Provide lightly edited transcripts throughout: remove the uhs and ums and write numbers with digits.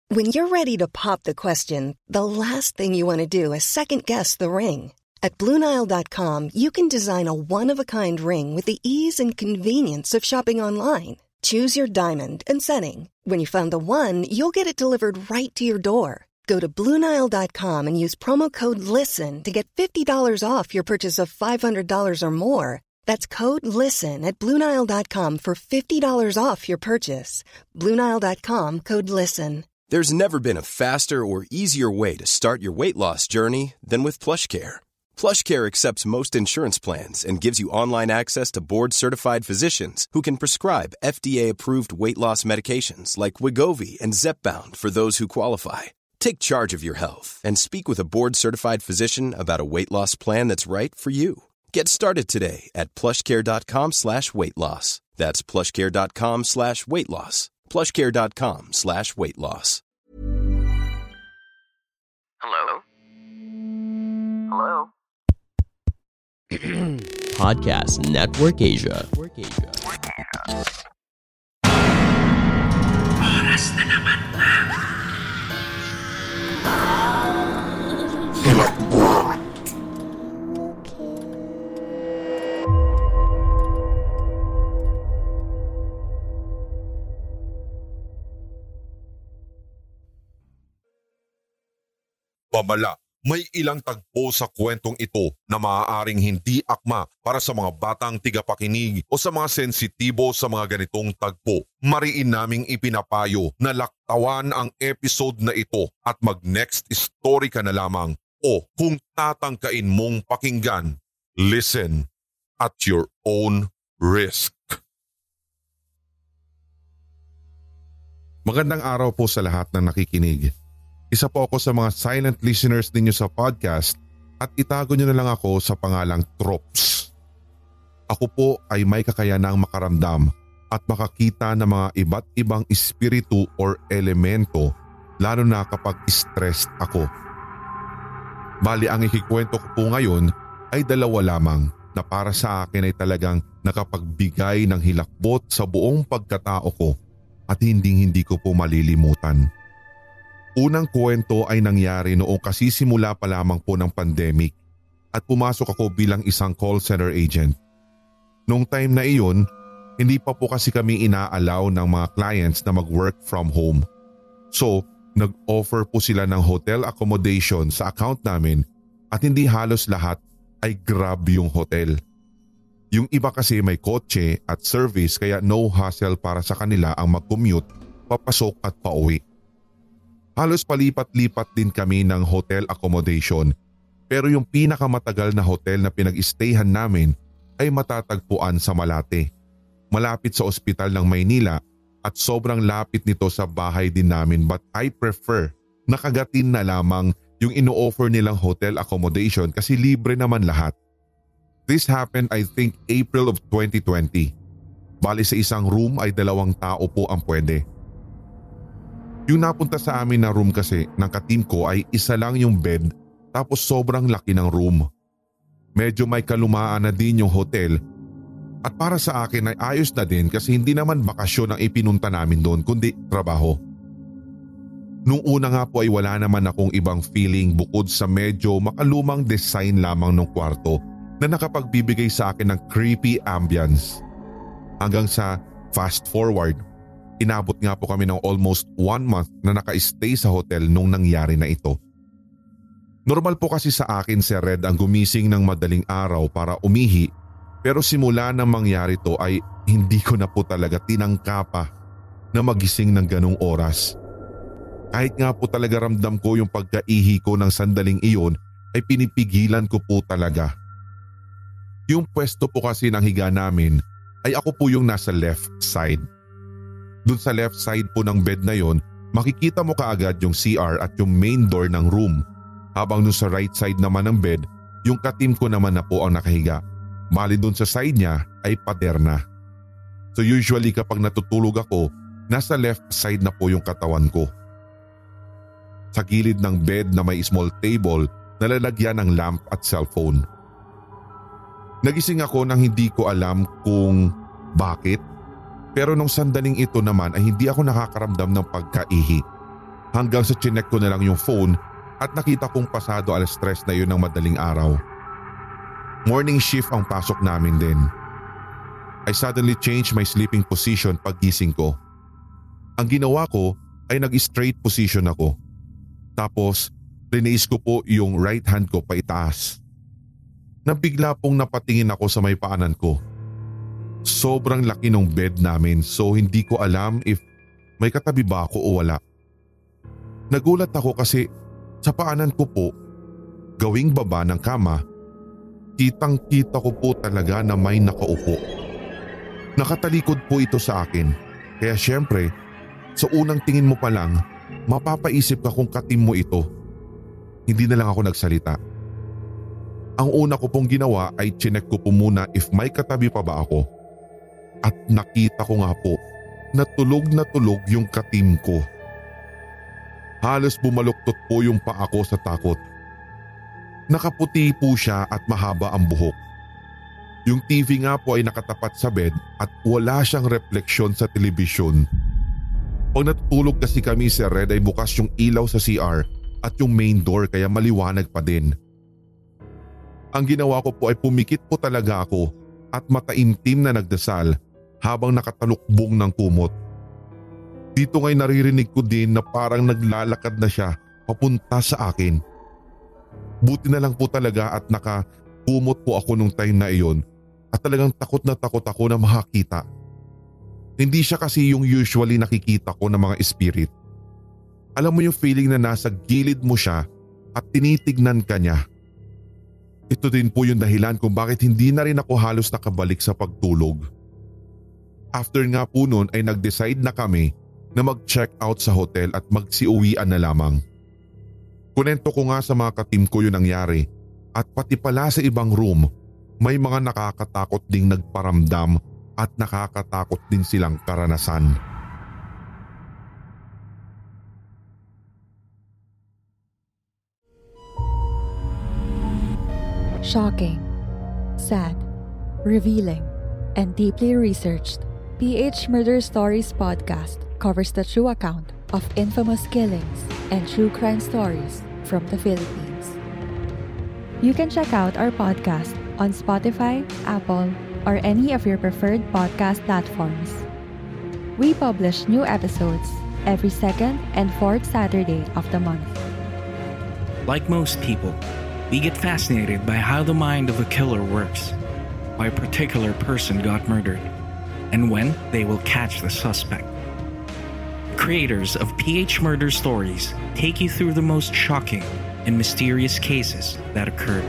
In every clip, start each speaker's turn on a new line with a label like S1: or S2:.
S1: When you're ready to pop the question, the last thing you want to do is second-guess the ring. At BlueNile.com, you can design a one-of-a-kind ring with the ease and convenience of shopping online. Choose your diamond and setting. When you find the one, you'll get it delivered right to your door. Go to BlueNile.com and use promo code LISTEN to get $50 off your purchase of $500 or more. That's code LISTEN at BlueNile.com for $50 off your purchase. BlueNile.com, code LISTEN.
S2: There's never been a faster or easier way to start your weight loss journey than with PlushCare. PlushCare accepts most insurance plans and gives you online access to board-certified physicians who can prescribe FDA-approved weight loss medications like Wegovy and Zepbound for those who qualify. Take charge of your health and speak with a board-certified physician about a weight loss plan that's right for you. Get started today at plushcare.com/weightloss. That's plushcare.com/weightloss. plushcare.com/weightloss.
S3: Hello? Hello?
S4: Podcast Network Asia.
S3: Oras na naman na.
S5: Babala, may ilang tagpo sa kwentong ito na maaaring hindi akma para sa mga batang tigapakinig o sa mga sensitibo sa mga ganitong tagpo. Mariin naming ipinapayo na laktawan ang episode na ito at mag-next story ka na lamang o kung tatangkain mong pakinggan, listen at your own risk. Magandang araw po sa lahat ng nakikinig. Isa po ako sa mga silent listeners ninyo sa podcast at itago nyo na lang ako sa pangalang Trops. Ako po ay may kakayanang makaramdam at makakita ng mga iba't ibang espiritu or elemento lalo na kapag stressed ako. Bali ang ikikwento ko po ngayon ay dalawa lamang na para sa akin ay talagang nakapagbigay ng hilakbot sa buong pagkatao ko at hindi ko po malilimutan. Unang kwento ay nangyari noong kasisimula pa lamang po ng pandemic at pumasok ako bilang isang call center agent. Noong time na iyon, hindi pa po kasi kami ina-allow ng mga clients na mag-work from home. So, nag-offer po sila ng hotel accommodation sa account namin at hindi halos lahat ay grab yung hotel. Yung iba kasi may kotse at service kaya no hassle para sa kanila ang mag-commute, papasok at pauwi. Halos palipat-lipat din kami ng hotel accommodation pero yung pinakamatagal na hotel na pinag-stayhan namin ay matatagpuan sa Malate. Malapit sa ospital ng Maynila at sobrang lapit nito sa bahay din namin but I prefer na kagatin na lamang yung ino-offer nilang hotel accommodation kasi libre naman lahat. This happened I think April of 2020. Bali sa isang room ay 2 tao po ang pwede. Yung napunta sa amin na room kasi ng ka-team ko ay isa lang yung bed tapos sobrang laki ng room. Medyo may kalumaan na din yung hotel at para sa akin ay ayos na din kasi hindi naman bakasyon ang ipinunta namin doon kundi trabaho. Nung una nga po ay wala naman akong ibang feeling bukod sa medyo makalumang design lamang ng kwarto na nakapagbibigay sa akin ng creepy ambience. Hanggang sa fast forward, inabot nga po kami ng almost 1 month na naka-stay sa hotel nung nangyari na ito. Normal po kasi sa akin si Red ang gumising ng madaling araw para umihi pero simula nang mangyari to ay hindi ko na po talaga tinangkapa na magising ng ganong oras. Kahit nga po talaga ramdam ko yung pagkaihi ko ng sandaling iyon ay pinipigilan ko po talaga. Yung pwesto po kasi ng higa namin ay ako po yung nasa left side. Doon sa left side po ng bed na yon, makikita mo kaagad yung CR at yung main door ng room. Habang doon sa right side naman ng bed, yung ka-team ko naman na po ang nakahiga. Bali doon sa side niya ay pader na. So usually kapag natutulog ako, nasa left side na po yung katawan ko. Sa gilid ng bed na may small table, nalalagyan ng lamp at cellphone. Nagising ako nang hindi ko alam kung bakit. Pero nung sandaling ito naman ay hindi ako nakakaramdam ng pagkaihi. hanggang sa chinek ko na lang yung phone at nakita kong pasado 3:00 na yun ng madaling araw. Morning shift ang pasok namin din. I suddenly changed my sleeping position paggising ko. Ang ginawa ko ay nag-straight position ako. Tapos riniis ko po yung right hand ko pa itaas. Nabigla pong napatingin ako sa may paanan ko. Sobrang laki ng bed namin so hindi ko alam if may katabi ba ako o wala. Nagulat ako kasi sa paanan ko po, gawing baba ng kama, kitang-kita ko po talaga na may nakaupo. Nakatalikod po ito sa akin, kaya syempre, sa unang tingin mo pa lang, mapapaisip ka kung katim mo ito. Hindi na lang ako nagsalita. Ang una ko pong ginawa ay chinek ko po muna if may katabi pa ba ako. At nakita ko nga po na tulog yung katim ko. Halos bumaluktot po yung paa ko sa takot. Nakaputi po siya at mahaba ang buhok. Yung TV nga po ay nakatapat sa bed at wala siyang refleksyon sa telebisyon. Pag natutulog kasi kami sa Red ay bukas yung ilaw sa CR at yung main door kaya maliwanag pa din. Ang ginawa ko po ay pumikit po talaga ako at mataimtim na nagdasal habang nakatalukbong ng kumot. Dito nga'y naririnig ko din na parang naglalakad na siya papunta sa akin. Buti na lang po talaga at nakakumot po ako nung time na iyon at talagang takot ako na makakita. Hindi siya kasi yung usually nakikita ko ng mga spirit. Alam mo yung feeling na nasa gilid mo siya at tinitignan ka niya. Ito din po yung dahilan kung bakit hindi na rin ako halos nakabalik sa pagtulog. After nga po noon ay nag-decide na kami na mag-check out sa hotel at magsiuwian na lamang. Kunento ko nga sa mga katim ko yung nangyari at pati pala sa ibang room may mga nakakatakot ding nagparamdam at nakakatakot din silang karanasan.
S6: Shocking, sad, revealing, and deeply researched, PH Murder Stories podcast covers the true account of infamous killings and true crime stories from the Philippines. You can check out our podcast on Spotify, Apple, or any of your preferred podcast platforms. We publish new episodes every second and fourth Saturday of the month.
S7: Like most people, we get fascinated by how the mind of a killer works, why a particular person got murdered, and when they will catch the suspect. Creators of PH Murder Stories take you through the most shocking and mysterious cases that occurred.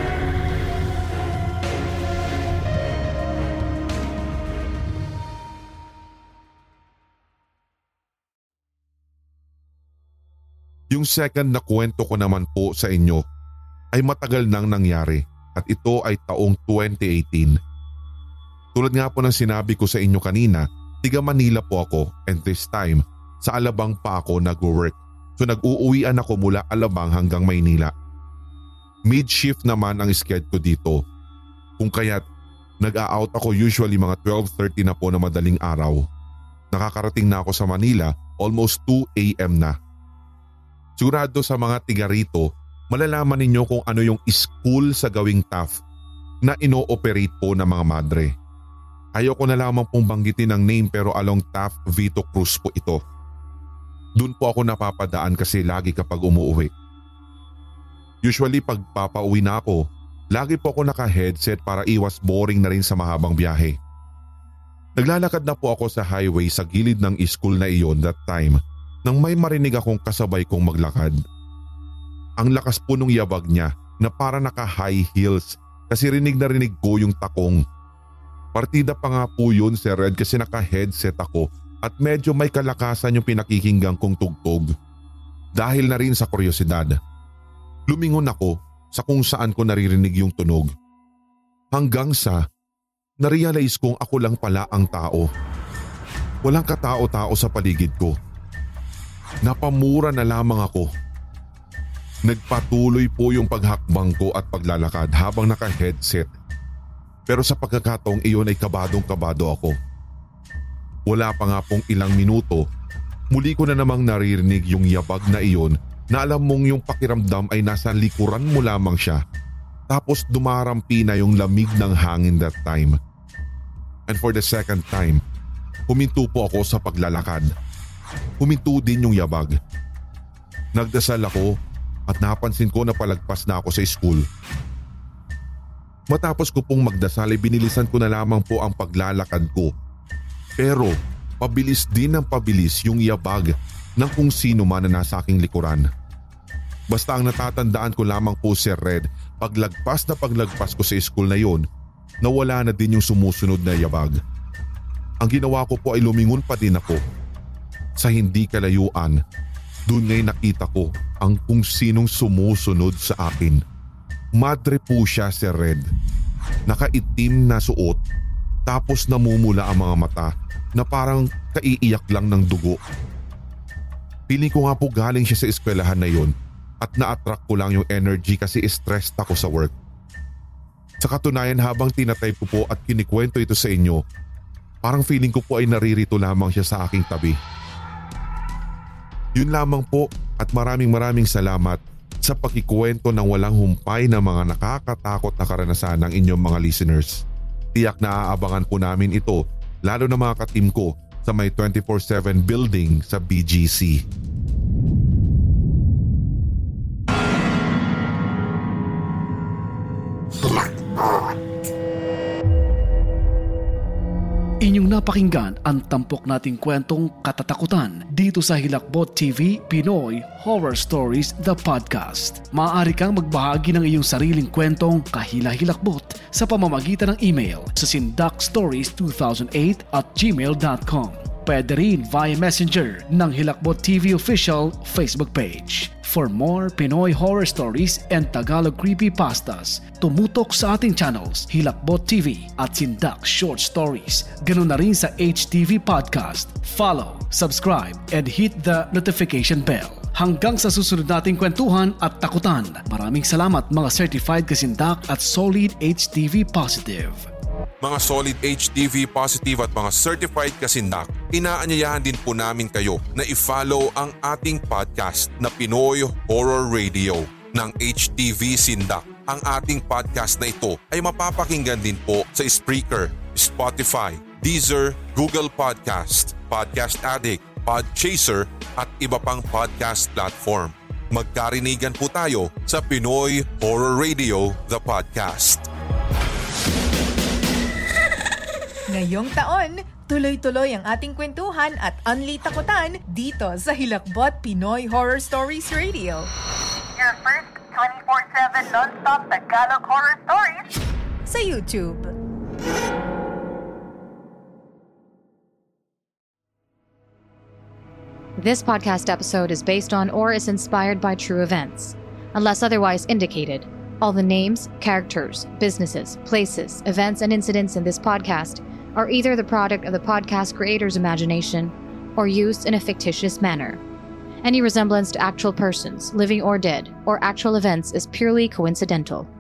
S5: Yung second na kwento ko naman po sa inyo ay matagal nang nangyari at ito ay taong 2018. Tulad nga po ng sinabi ko sa inyo kanina, tiga Manila po ako and this time sa Alabang pa ako nag-work. So nag-uuwian ako mula Alabang hanggang Maynila. Mid-shift naman ang schedule ko dito. Kung kaya't nag-a-out ako usually mga 12:30 na po na madaling araw. Nakakarating na ako sa Manila almost 2 AM na. Sigurado sa mga tiga rito, malalaman ninyo kung ano yung school sa gawing Taft na ino-operate po ng mga madre. Ayoko na lamang pong banggitin ang name pero along Taft Vito Cruz po ito. Doon po ako napapadaan kasi lagi kapag umuwi. Usually pag papauwi na ako, lagi po ako naka-headset para iwas boring na rin sa mahabang biyahe. Naglalakad na po ako sa highway sa gilid ng school na iyon that time nang may marinig akong kasabay kong maglakad. Ang lakas po nung yabag niya na para naka-high heels kasi rinig na rinig ko yung takong. Partida pa nga po yun Sir Red kasi naka-headset ako at medyo may kalakasan yung pinakikinggang kong tugtog. Dahil na rin sa kuryosidad, lumingon ako sa kung saan ko naririnig yung tunog. Hanggang sa narealize kong ako lang pala ang tao. Walang katao-tao sa paligid ko. Napamura na lamang ako. Nagpatuloy po yung paghakbang ko at paglalakad habang naka-headset. Pero sa pagkakataong iyon ay kabadong-kabado ako. Wala pa nga pong ilang minuto Muli ko na namang naririnig yung yabag na iyon na alam mong yung pakiramdam ay nasa likuran mo lamang siya. Tapos dumarampi na yung lamig ng hangin that time. And for the second time, huminto po ako sa paglalakad. Huminto din yung yabag. Nagdasal ako at napansin ko na palagpas na ako sa school. Matapos ko pong magdasal ay binilisan ko na lamang po ang paglalakad ko. Pero pabilis din ng pabilis yung yabag ng kung sino man na nasa aking likuran. Basta ang natatandaan ko lamang po, Sir Red, paglagpas ko sa school na yon, nawala na din yung sumusunod na yabag. Ang ginawa ko po ay lumingon pa din ako. Sa hindi kalayuan, doon ngay nakita ko ang kung sinong sumusunod sa akin. Madre po siya, Sir Red. Nakaitim na suot, tapos namumula ang mga mata na parang kaiiyak lang ng dugo. Piling ko nga po galing siya sa eskwelahan na yon at na-attract ko lang yung energy kasi stressed ako sa work. Sa katunayan, habang tinatype ko po at kinikwento ito sa inyo, parang feeling ko po ay naririto lamang siya sa aking tabi. Yun lamang po at maraming salamat sa pakikwento ng walang humpay na mga nakakatakot na karanasan ng inyong mga listeners. Tiyak na aabangan po namin ito, lalo na mga ka-team ko sa may 24/7 building sa BGC.
S8: Inyong napakinggan ang tampok nating kwentong katatakutan dito sa Hilakbot TV Pinoy Horror Stories The Podcast. Maaari kang magbahagi ng iyong sariling kwentong kahila-hilakbot sa pamamagitan ng email sa sindakstories2008@gmail.com. Pwede rin via Messenger ng Hilakbot TV Official Facebook page. For more Pinoy horror stories and Tagalog creepypastas, tumutok sa ating channels Hilakbot TV at Sindak Short Stories. Ganun na rin sa HTV Podcast. Follow, subscribe, and hit the notification bell. Hanggang sa susunod nating kwentuhan at takutan. Maraming salamat mga certified kasindak at solid HTV positive.
S5: Mga solid HTV positive at mga certified kasindak, inaanyayahan din po namin kayo na i-follow ang ating podcast na Pinoy Horror Radio ng HTV Sindak. Ang ating podcast na ito ay mapapakinggan din po sa Spreaker, Spotify, Deezer, Google Podcast, Podcast Addict, Podchaser at iba pang podcast platform. Magkarinigan po tayo sa Pinoy Horror Radio, the podcast.
S9: Ngayong taon, tuloy-tuloy ang ating kwentuhan at unli takutan dito sa Hilakbot Pinoy Horror Stories Radio.
S10: Your first 24/7 non-stop Tagalog horror stories
S9: sa YouTube.
S11: This podcast episode is based on or is inspired by true events. Unless otherwise indicated, all the names, characters, businesses, places, events, and incidents in this podcast are either the product of the podcast creator's imagination or used in a fictitious manner. Any resemblance to actual persons, living or dead, or actual events is purely coincidental.